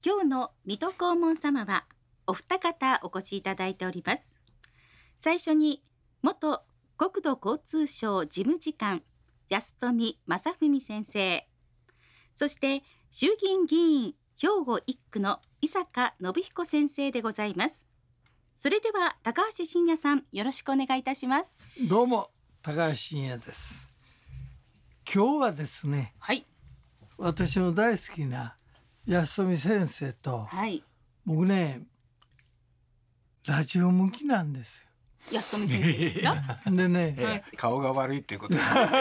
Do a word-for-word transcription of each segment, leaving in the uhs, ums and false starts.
今日の水戸黄門様はお二方お越しいただいております。最初に元国土交通省事務次官安富正文先生、そして衆議院議員兵庫一区の伊坂信彦先生でございます。それでは高橋真也さん、よろしくお願いいたします。 どうも高橋真也です。今日はですね、 はい、 私の大好きな安富先生と、 はい、 僕ねラジオ向きなんですよ。 安富先生ですかでね、 ええ、顔が悪いっていうこと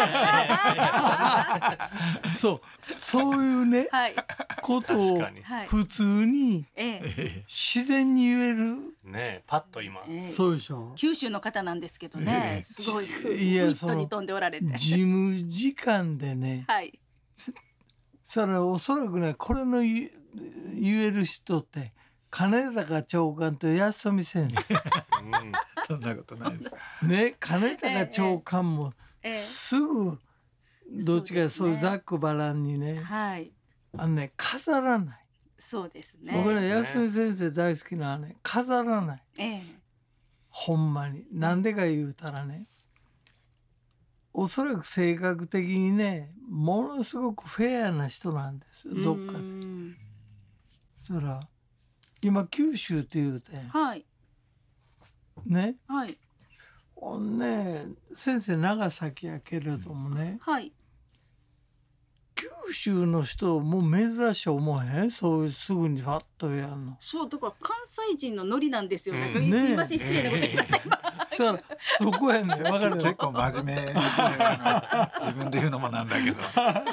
そうそういうね、 はい、 ことを普通に自然に言える、 ね、パッと今、 ええ、 そうでしょ。 九州の方なんですけどね、すごいいや、 フットに飛んでおられて、 事務時間でね、 はい、 それおそらくね、これの言える人って金高長官と安富先生、 うん、そんなことないですね。金高長官もすぐどっちかそういうざっくばらんにね、 はい、 あのね飾らない。 そうですね。 僕ね安富先生大好きなのはね、飾らない、 ええ、 ほんまに。なんでか言うたらね、おそらく性格的にねものすごくフェアな人なんですよ、どっかで。そしたら今九州って言うて、 はい、 ね、 はい、 ほんね先生長崎やけれどもね、 はい、 九州の人もう珍しい思えへん、そういうすぐにファッとやるの。 そうだから関西人のノリなんですよ、ね、 うん、 すいません、失礼なこと言いました。 そらそこやねん、分かる。 結構真面目で自分で言うのもなんだけど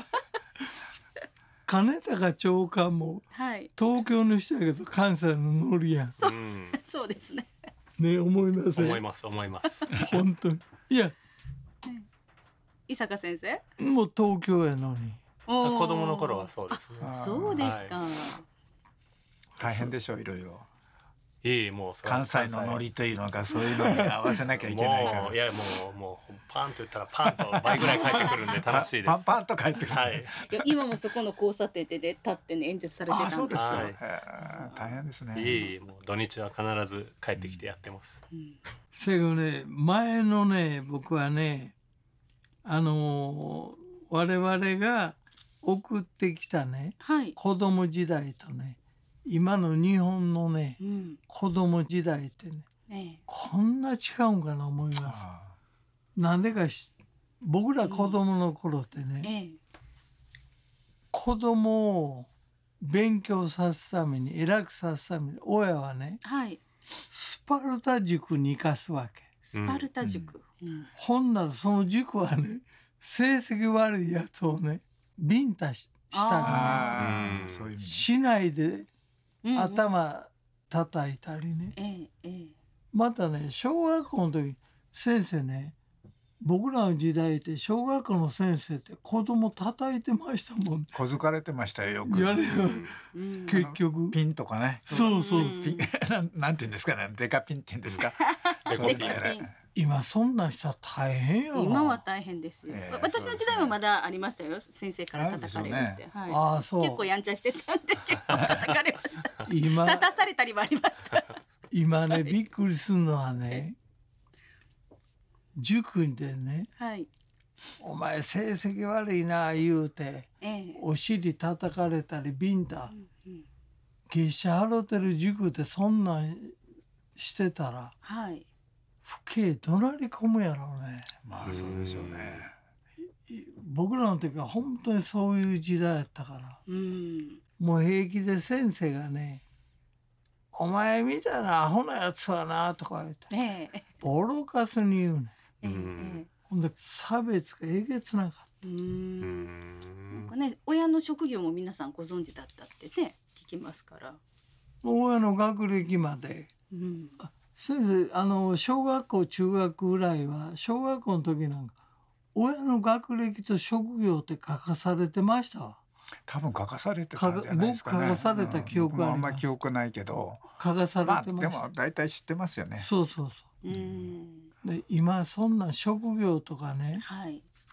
金高長官も東京の人やけど関西のノリやん。 そう、うん、そうですね。 ね、思いません？ 思います思います本当に。いや、 伊坂先生もう東京やのに。 子供の頃はそうですね。 そうですか、はい、 大変でしょう、いろいろ。 いい、もう関西のノリというのか、そういうのに合わせなきゃいけないから。 いや、もうもうパンと言ったらパンと倍ぐらい返ってくるんで楽しいです。 パンパンと返ってくる、 はい、 いや今もそこの交差点で、ね、立ってね演説されてたんです。 あ、そうですか、 はい、 大変ですね。 いい、もう土日は必ず帰ってきてやってます、うんうん、 せやけどね、前のね僕はね、あのー、我々が送ってきたね、はい、子供時代とね今の日本のね、うん、子供時代ってね、ええ、こんな違うんかな思います。なんでかし、僕ら子供の頃ってね、ええ、子供を勉強さすために、偉くさすために親はね、はい、スパルタ塾に行かすわけ。 スパルタ塾、 うんうん、ほんならその塾はね、成績悪いやつをねビンタししたりね、しないで頭叩いたりね、うんうん、またね小学校の時先生ね、僕らの時代って小学校の先生って子供叩いてましたもん。 小づかれてましたよ、よく。 やれよ、うん、結局ピンとかね。 そうそう、 ピンなんて言うんですかね、デカピンって言うんですかデカピン。 今そんな人は大変よ。 今は大変ですよ、えー、私の時代はまだありましたよ、先生から叩かれるって、ね、はい、あ、そう、結構やんちゃしてたんで結構叩かれました今立たされたりもありました今ねびっくりするのはね、塾でね、はい、お前成績悪いな言うて、ええ、お尻叩かれたりビンタ、うんうん、月謝払ってる塾でそんなんしてたら、はい、不敬怒鳴り込むやろうね。 まあそうでしょうね。 僕らの時は本当にそういう時代やったから、うん、もう平気で先生がね、お前みたいなアホなやつはなとか言って、ええ、ボロカスに言うね、うん、ほんで差別がえげつなかった。うん、 なんかね、親の職業も皆さんご存知だったってね聞きますから。 親の学歴まで、うん、先生、あの小学校中学ぐらいは小学校の時なんか親の学歴と職業って書かされてましたわ。 多分書かされてたんじゃないですかね。 僕書かされた記憶あります。 うん、僕もあんまり記憶ないけど書かされてました、まあ、 でも大体知ってますよね。 そうそうそう、うん、で今そんな職業とかね、はい、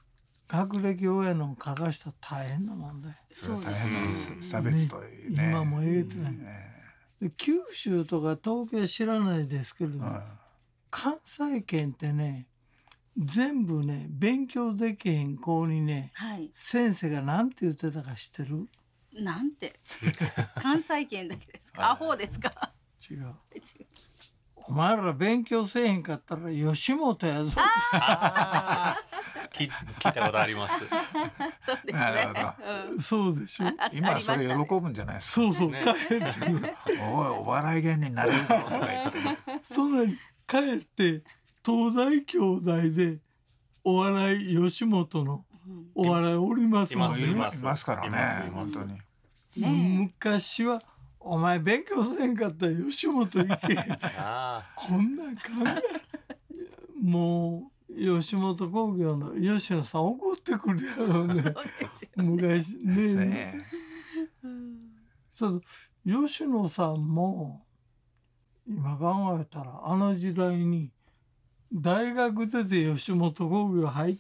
学歴親の書かしたら大変な問題。 それは大変です。差別というね。 今もえげつない。で九州とか東京は知らないですけれど、関西圏ってね全部ね勉強できへん子にね、はい、先生がなんて言ってたか知ってる？ なんて関西圏だけですか？アホですか？ 違う。違う。お前ら勉強せえへんかったら吉本やぞ。あ聞, 聞いたことあります。 そうですね。 なるほど。そうでしょ。 今それ喜ぶんじゃないですか。 そうそう。大変っていう。 おいお笑い芸人になれるぞとか言って。 そんなに帰って東大京大でお笑い吉本のお笑いおりますもんね。 いますからね。本当に。 昔はお前勉強せんかったら吉本行け。こんなん考えもう吉本興業の吉野さん怒ってくるやろうね。昔ね。そう吉野さんも今考えたらあの時代に大学出て吉本興業入った。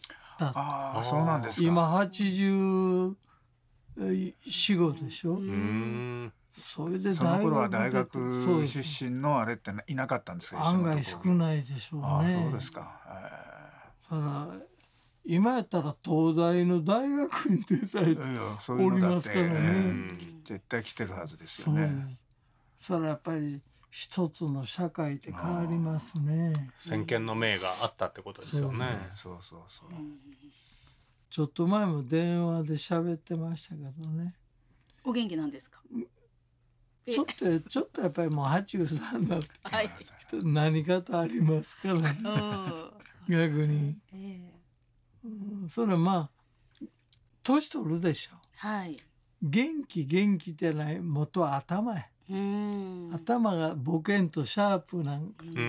ああそうなんですか。 今はちじゅうよん、ごでしょ。うんそれでその頃は大学出身のあれっていなかったんですか？ 案外少ないでしょうね。 ああそうですか。 ただ今やったら東大の大学に出たりおりますからね。 絶対来てるはずですよね。 それはやっぱり一つの社会って変わりますね。 先見の明があったってことですよね。 そうそうそう。 ちょっと前も電話で喋ってましたけどね。 お元気なんですか？ ちょっとちょっとやっぱりもうはちじゅうさんになって何かとありますから、ね、逆に、えーうん、それはまあ年取るでしょ、はい、元気元気じゃない元は頭や。うん頭がボケんとシャープなんか、うん、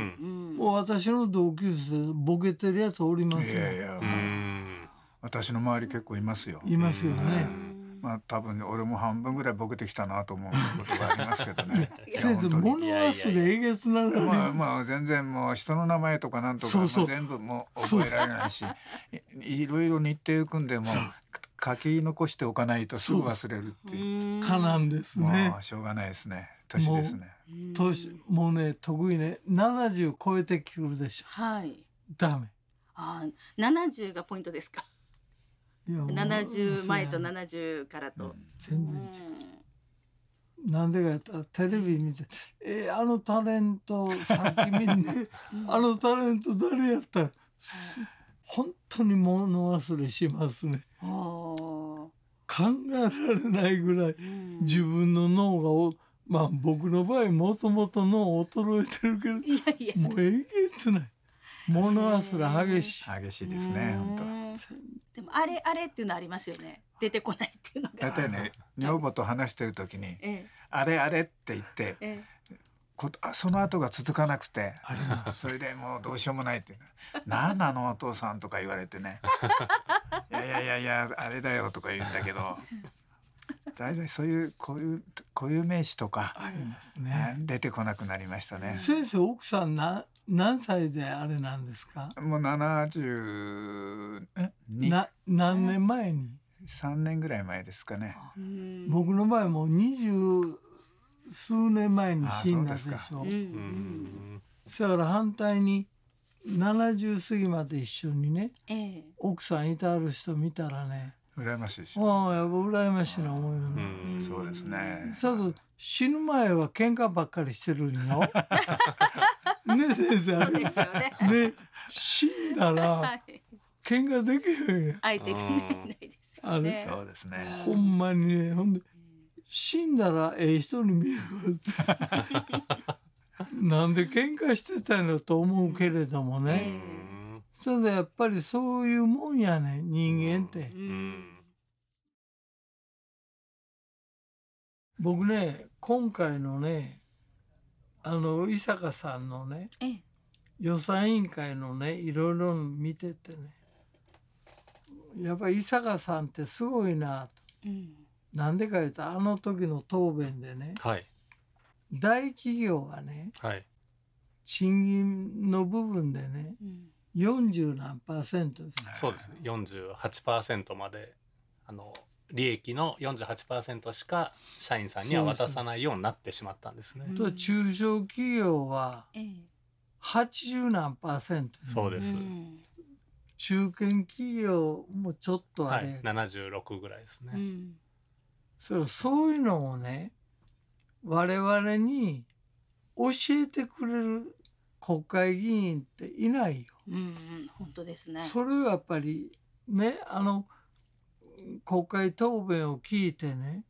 もう私の同級生ボケてるやつおりますよ。いやいや、うん、 私の周り結構いますよ。 いますよね。 まあ多分俺も半分ぐらいボケてきたなと思うことがありますけどね。 先生物忘れえげつなのに。 まあまあ全然もう人の名前とかなんとかそうそう全部もう覚えられないし、い, いろいろ日程組んでも書き残しておかないとすぐ忘れるっていう。 かなんですね。 もうしょうがないですね。年ですね。 年もうね得意ねななじゅう超えてくるでしょ。はい。ダメ。 ああななじゅうがポイントですか。ななじゅうまえとななじゅうからと、うん、全然違う。なんでかやったらテレビ見て「えー、あのタレントさっき見てあのタレント誰やった?」本当に物忘れしますね。考えられないぐらい自分の脳がおまあ僕の場合もともと脳衰えてるけどいやいやもうえげつない。物忘れ激しい。 激しいですね本当。 でもあれあれっていうのありますよね。出てこないっていうのが。 だいたいね女房と話してる時に、ええ、あれあれって言って、ええ、こその後が続かなくてそれでもうどうしようもないって何なのお父さんとか言われてねいやいやいやいやあれだよとか言うんだけど大体そういうこういう固有名詞とかあります、ね、出てこなくなりましたね。 先生奥さんな何歳であれなんですか？ もうななじゅうにな何年前にさんねんぐらい前ですかね。 僕の場合も二十数年前に死んだでしょ。だから反対にななじゅう過ぎまで一緒にね、ええ、奥さんいてある人見たらね羨ましいし、 ああやっぱ羨ましいな思うよね。 うん、そうですね。 だけど死ぬ前は喧嘩ばっかりしてるんよ。ね先生。そうですよね。ね死んだら、はい、喧嘩できへんやん。 相手がないですよね。 そうですね。 ほんまにねほんで死んだらええ人に見える。なんで喧嘩してたのと思うけれどもね。それでやっぱりそういうもんやね人間って。僕ね今回のねあの伊坂さんのね、ええ、予算委員会のねいろいろ見ててねやっぱり伊坂さんってすごいなと、うん、なんでか言うとあの時の答弁でね、はい、大企業はね、はい、賃金の部分でね、うん、 よんじゅう何パーセントです。 そうです。よんじゅうはちパーセントまであの利益の よんじゅうはちパーセント しか社員さんには渡さないようになってしまったんですね。 と中小企業ははちじゅう何パーセント、ね、 そうです。 中堅企業もちょっとあれ、 はい、ななじゅうろくぐらいですね。うん、 そう、そういうのをね我々に教えてくれる国会議員っていないよ。 うんうん、本当ですね。 それはやっぱりね、あの国会答弁を聞いてね、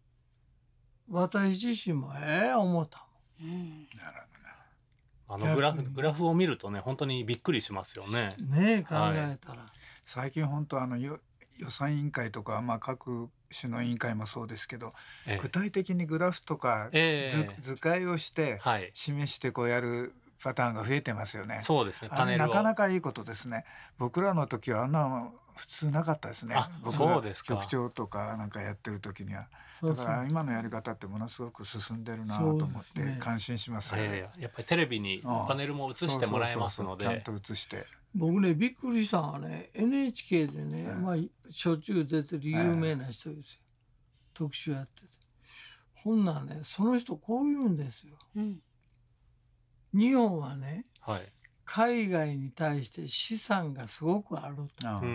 私自身もええ思ったもん。うん、なるほどね。あのグラフ、グラフを見るとね、本当にびっくりしますよね。 ねえ、考えたら、はい、 最近本当あの予算委員会とか、まあ、各種の委員会もそうですけど、ええ、具体的にグラフとか、ええ、図, 図解をして示してこうやるパターンが増えてますよね。 そうですね。パネルをあれなかなかいいことですね。僕らの時はあんな普通なかったですね。僕が局長とかなんかやってる時には。だから今のやり方ってものすごく進んでるなと思って感心しますよね。 ね、やっぱりテレビにパネルも映してもらえますので、 ちゃんと映して。 僕ねびっくりしたのはね エヌエイチケー でね、うん、まあしょっちゅう出てる有名な人ですよ、特集やってて、ほんならねその人こう言うんですよ、うん、日本はね、はい、海外に対して資産がすごくあると、うん、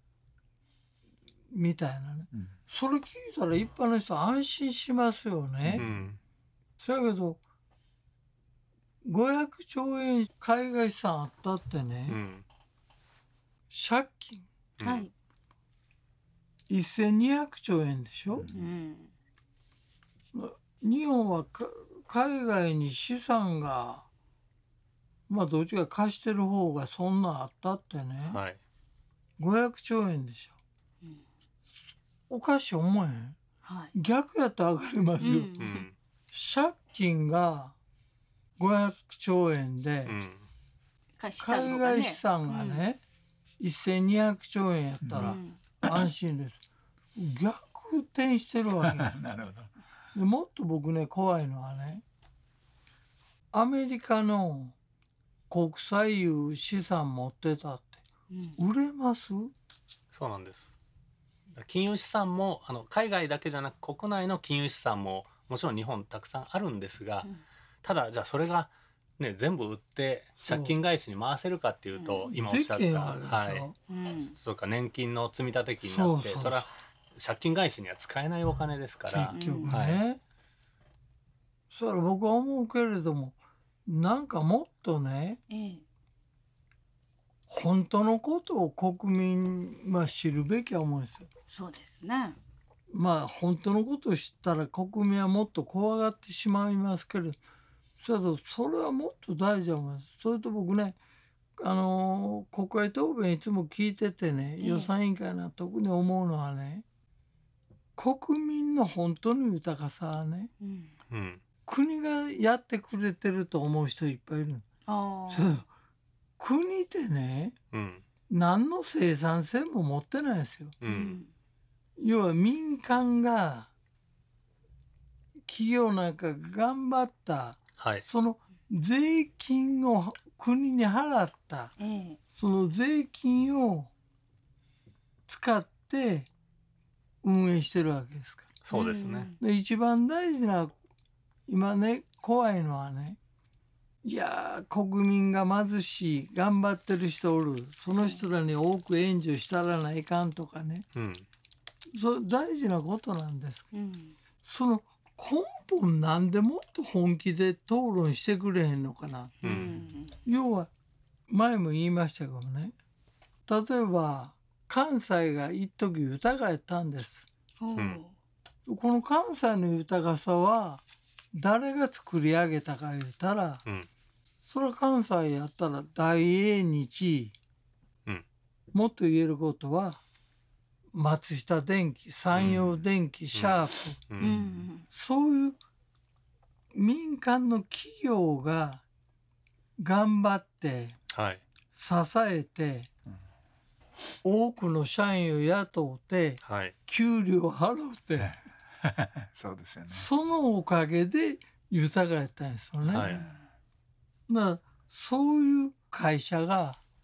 みたいなね、うん、それ聞いたら一般の人安心しますよね、うん、そやけどごひゃくちょうえん海外資産あったってね、うん、借金、はい、せんにひゃくちょうえんでしょ、うん、日本は海外に資産がまあどっちか貸してる方がそんなあったってね、はい、ごひゃくちょうえんでしょ、うん、おかしい思えへん、はい、逆やったら上がりますよ、うんうん、借金がごひゃくちょうえんで、うん、海外資産がね、うん、せんにひゃくちょうえんやったら安心です、うん、逆転してるわけなるほど。でもっと僕ね怖いのはね、アメリカの国債いう資産持ってたって、うん、売れます？ そうなんです。金融資産もあの海外だけじゃなく国内の金融資産ももちろん日本たくさんあるんですが、うん、ただじゃあそれが、ね、全部売って借金返しに回せるかっていうと、うん、今おっしゃった、はい、うん、そうか年金の積立金になって、そうそうそう、それは借金返しには使えないお金ですから結局ね、はい、それは僕は思うけれどもなんかもっとね、ええ、本当のことを国民は知るべきは思うんですよ。 そうですね。 まあ本当のことを知ったら国民はもっと怖がってしまいますけれど、それはもっと大事だと思います。それと僕ね、あのー、国会答弁いつも聞いててね、予算委員会は特に思うのはね、国民の本当の豊かさはね、うんうん、国がやってくれてると思う人いっぱいいる。あそう国ってね、うん、何の生産性も持ってないですよ、うん、要は民間が企業なんか頑張った、はい、その税金を国に払った、ええ、その税金を使って運営してるわけですから。 そうですね。 で一番大事な今ね怖いのはね、いや国民が貧しい頑張ってる人おる、その人らに多く援助したらないかんとかね、うん、それ大事なことなんです、うん、その根本なんでもっと本気で討論してくれへんのかな、うん、要は前も言いましたけどね、例えば関西が一時豊かやったんです、うん、この関西の豊かさは誰が作り上げたか言ったら、うん、それは関西やったら大英日、うん、もっと言えることは松下電器、山陽電機、うん、シャープ、うんうん、そういう民間の企業が頑張って支えて、はい、多くの社員を雇って、はい、給料を払って、 そうですよね。 そのおかげで豊かやったんですよね、はい、だからそういう会社が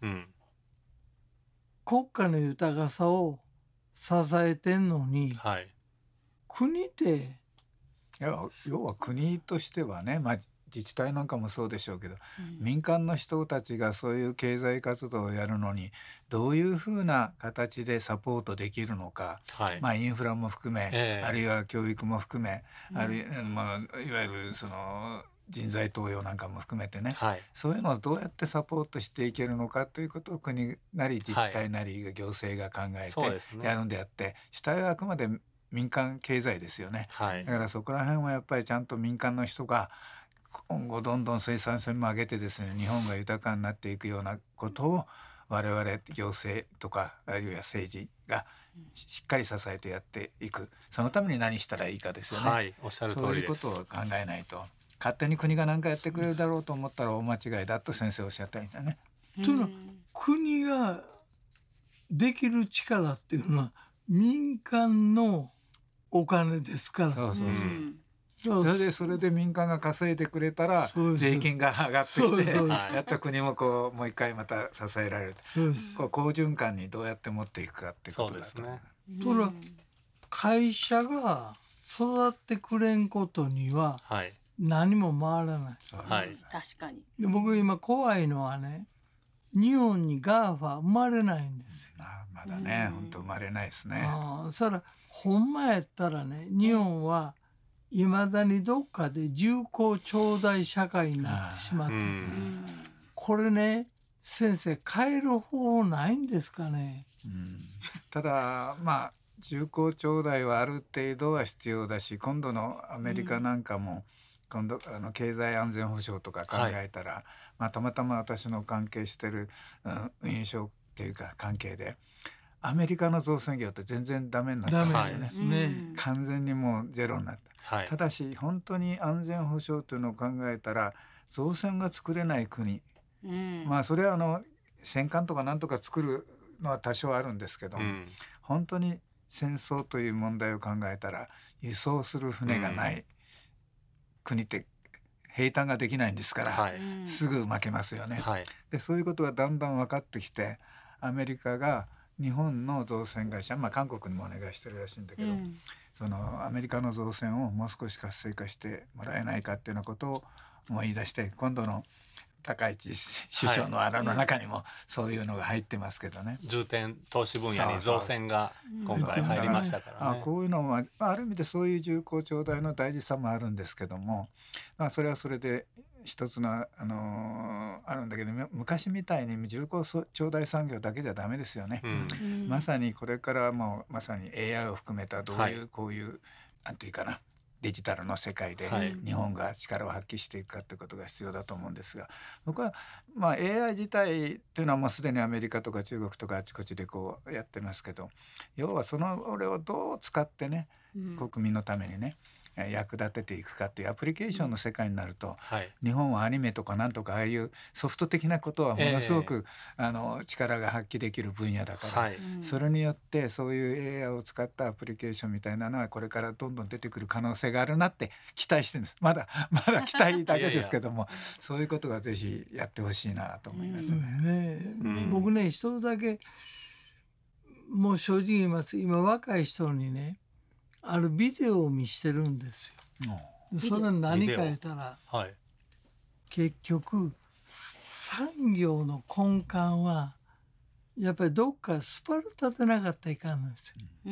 うん、 国家の豊かさを支えてんのに、 はい、 国っていや要は国としてはね、まあ、自治体なんかもそうでしょうけど、うん、民間の人たちがそういう経済活動をやるのにどういうふうな形でサポートできるのか、はい、まあ、インフラも含め、えー、あるいは教育も含め、うん、あるいは、まあ、いわゆるその人材登用なんかも含めてね、はい、そういうのをどうやってサポートしていけるのかということを国なり自治体なり行政が考えてやるんであって、はい、主体はあくまで民間経済ですよね、はい、だからそこら辺はやっぱりちゃんと民間の人が今後どんどん生産性も上げてですね、日本が豊かになっていくようなことを我々行政とかあるいは政治がしっかり支えてやっていく、そのために何したらいいかですよね、 はい、おっしゃる通りです。 そういうことを考えないと勝手に国が何かやってくれるだろうと思ったら大間違いだと先生おっしゃったんだね。 というのは国ができる力っていうのは民間のお金ですから。 そうそうそう、うんそれでそれで民間が稼いでくれたら税金が上がってきてやっと国もこうもう一回また支えられる、こう好循環にどうやって持っていくかってことだと思う。 それは会社が育ってくれんことには何も回らない、 はい、確かに。 で僕今怖いのはね、日本にガーファ生まれないんですよ。 あまだね、本当生まれないですね。 あそらほんまやったらね、日本はいまだにどっかで重厚長大社会になってしまってて、これね先生変える方法ないんですかね。 うん、ただまあ重厚長大はある程度は必要だし、今度のアメリカなんかも、うん、今度あの経済安全保障とか考えたら、はい、まあ、たまたま私の関係してる、うん、運輸省っていうか関係でアメリカの造船業って全然ダメになったんですよね。ね、完全にもうゼロになった、はい、ただし本当に安全保障というのを考えたら造船が作れない国、うん、まあそれはあの戦艦とかなんとか作るのは多少あるんですけど、うん、本当に戦争という問題を考えたら輸送する船がない国って兵隊ができないんですから、はい、すぐ負けますよね、はい、でそういうことがだんだん分かってきて、アメリカが日本の造船会社、まあ、韓国にもお願いしてるらしいんだけど、うん、そのアメリカの造船をもう少し活性化してもらえないかっていうようなことを思い出して、今度の高市首相のあらの中にもそういうのが入ってますけどね、 重点投資分野に造船が今回入りましたからね。 こういうのはある意味でそういう重厚長大の大事さもあるんですけども、まあ、それはそれで一つの、あのー、あるんだけど、昔みたいに重厚長大産業だけじゃダメですよね、うん、まさにこれからもうまさに エーアイ を含めたどういう、はい、こういうなんていうかなデジタルの世界で日本が力を発揮していくかということが必要だと思うんですが、僕はまあ エーアイ 自体というのはもうすでにアメリカとか中国とかあちこちでこうやってますけど、要はその俺をどう使ってね、国民のためにね役立てていくかっていうアプリケーションの世界になると、はい、日本はアニメとかなんとかああいうソフト的なことはものすごく、えー、あの力が発揮できる分野だから、はい、それによってそういう エーアイ を使ったアプリケーションみたいなのはこれからどんどん出てくる可能性があるなって期待してるんです。まだまだ期待だけですけどもいやいやそういうことがぜひやってほしいなと思いますね。うんねうん、僕ね一つだけもう正直言います。今若い人にねあるビデオを見してるんですよ。それは何か言ったら、はい、結局産業の根幹はやっぱりどっかスパルタでなかったらいかんのですよ、うん、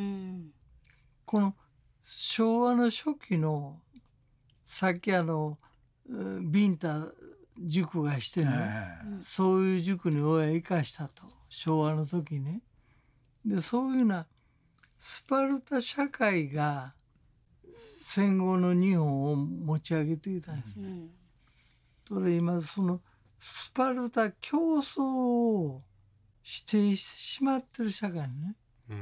この昭和の初期のさっきあのビンタ塾がしてね、うん、そういう塾に親生かしたと昭和の時ね。でそういうなスパルタ社会が戦後の日本を持ち上げていたんです、うん、それ今そのスパルタ競争を否定してしまってる社会ね、うん、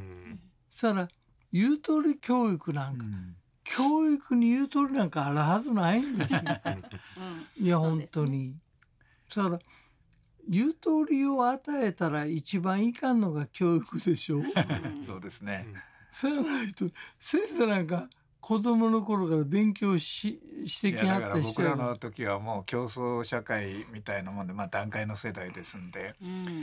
そしたらゆとり教育なんか、うん、教育にゆとりなんかあるはずないんですよ、うん、いや本当にそしたらゆとりを与えたら一番いかんのが教育でしょ、うん、 そうですね。 そうやないと先生なんか子供の頃から勉強ししてきはった人。僕らの時はもう競争社会みたいなもんで、まあ、団塊の世代ですんで、うん、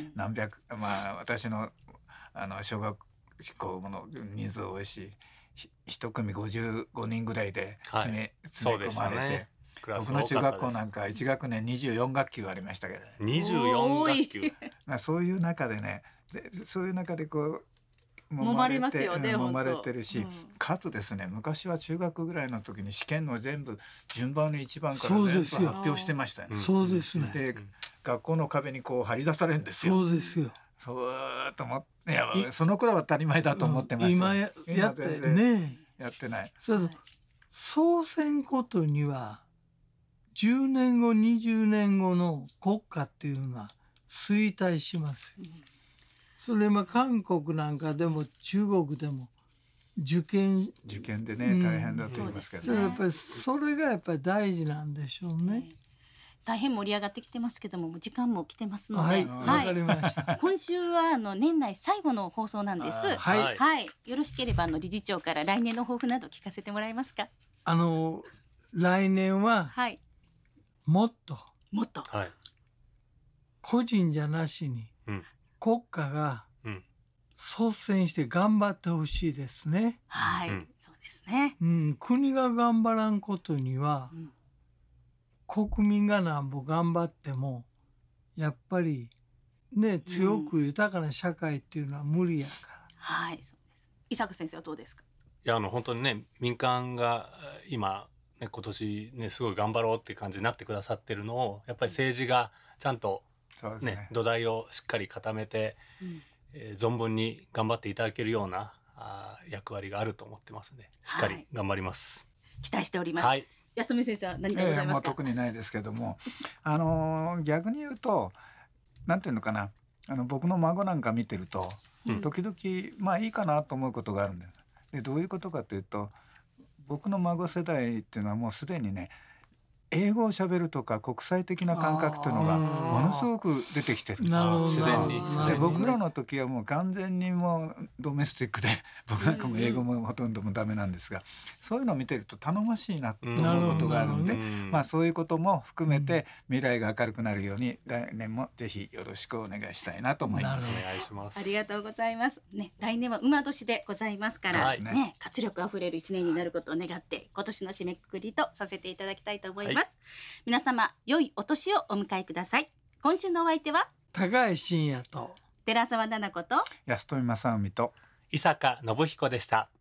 何百まあ私のあの小学校の人数多いし、一組ごじゅうごにんぐらいで詰め、はい、詰め込まれて、ね、僕の中学校なんかいち学年にじゅうよん学級ありましたけど、ね、 にじゅうよん学級まあそういう中でね、でそういう中でこう揉まれますよね、 揉まれてるし、うん、かつですね、昔は中学ぐらいの時に試験の全部順番のいちばんから全部発表してましたよね。 そうですね。 で、学校の壁にこう張り出されるんですよ。 そうですよ。 そうと思って、いやその頃は当たり前だと思ってました。 今ややってね、 やってない。 そう、そうせんことにはじゅうねんごにじゅうねんごの国家っていうのは衰退します。うん、それまあ韓国なんかでも中国でも受験受験でね、大変だと言いますけど、 ね、うん、やっぱりそれがやっぱり大事なんでしょうね。 大変盛り上がってきてますけども、時間も来てますので、 はい、わかりました。 今週はあの年内最後の放送なんです。はい、はい、よろしければあの理事長から来年の抱負など聞かせてもらえますか。 あの来年はもっと、 もっと個人じゃなしに、うん、国家が率先して頑張ってほしいですね。 はい、うん、そうですね。 うん、国が頑張らんことには、うん、国民がなんぼ頑張ってもやっぱりね、強く豊かな社会っていうのは無理やから。うん、 はい、そうです。伊坂先生はどうですか。 いや、あの本当にね、民間が今、ね、今年ねすごい頑張ろうっていう感じになってくださってるのを、やっぱり政治がちゃんと、ねね、土台をしっかり固めて、うん、えー、存分に頑張っていただけるようなあ役割があると思ってますので、しっかり頑張ります。 はい、期待しております。 はい、 安富先生は何かございますか。えー、もう特にないですけどもあのー、逆に言うとなんていうのかな、あの僕の孫なんか見てると、うん、時々まあいいかなと思うことがあるんだよ。でどういうことかというと、僕の孫世代っていうのはもうすでにね、英語を喋るとか国際的な感覚というのがものすごく出てきてる。 自然に。 で僕らの時はもう完全にもうドメスティックで、僕なんかも英語もほとんどもダメなんですが、そういうのを見てると頼もしいなと思うことがあるんで、まあそういうことも含めて未来が明るくなるように来年もぜひよろしくお願いしたいなと思います。 お願いします。 ありがとうございます。ね、来年は馬年でございますから、はい、ね、活力あふれる一年になることを願って今年の締めくくりとさせていただきたいと思います。はい、皆様良いお年をお迎えください。今週のお相手は高橋真也と寺澤奈々子と安富正臣と伊坂信彦でした。